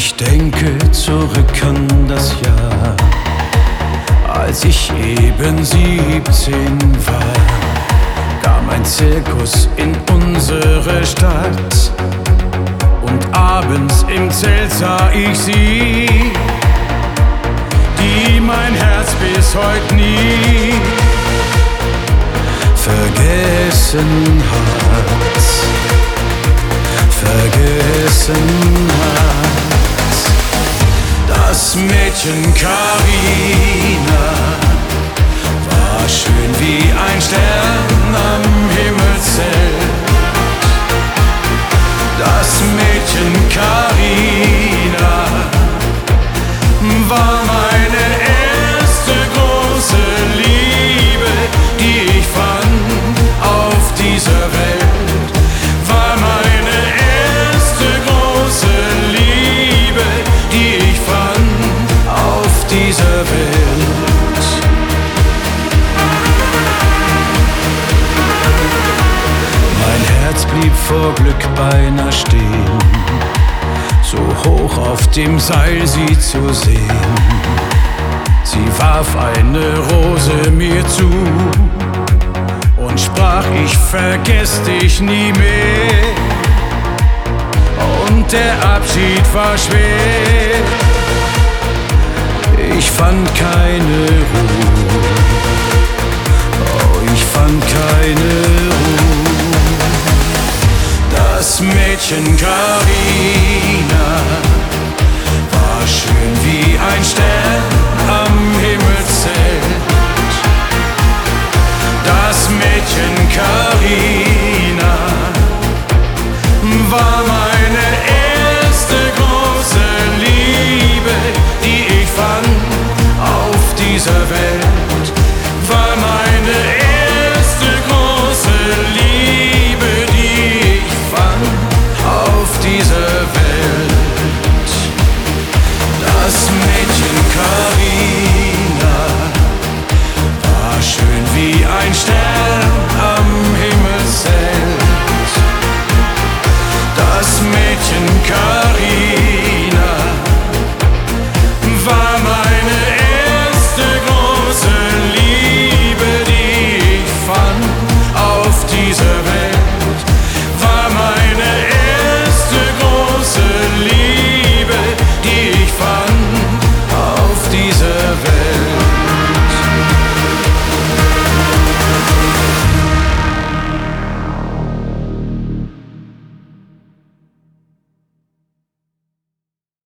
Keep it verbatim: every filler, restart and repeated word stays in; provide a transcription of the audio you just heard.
Ich denke zurück an das Jahr, als ich eben siebzehn war, kam ein Zirkus in unsere Stadt und abends im Zelt sah ich sie, die mein Herz bis heute nie vergessen hat, vergessen hat. Das Mädchen Karina war schön wie ein Stern am Himmelszelt. Das Mädchen Karina war meine erste große Liebe, die ich fand auf dieser Welt. War meine erste große Liebe, die ich fand auf dieser Welt. Mein Herz blieb vor Glück beinahe stehen, so hoch auf dem Seil sie zu sehen. Sie warf eine Rose mir zu und sprach, ich vergess dich nie mehr. Und der Abschied war schwer, ich fand keine Ruhe, oh, ich fand keine Ruhe. Das Mädchen Karina war schön wie ein Stern am Himmelszelt. Das Mädchen Karina war meine erste große Liebe, die ich fand auf dieser Welt. War meine erste große Liebe, die ich fand auf dieser Welt. Das Mädchen Karina war schön wie ein Stern am Himmelszelt. Das Mädchen Karina war meine erste große Liebe, die ich fand auf dieser Welt. War meine erste große Liebe, die ich fand auf dieser Welt.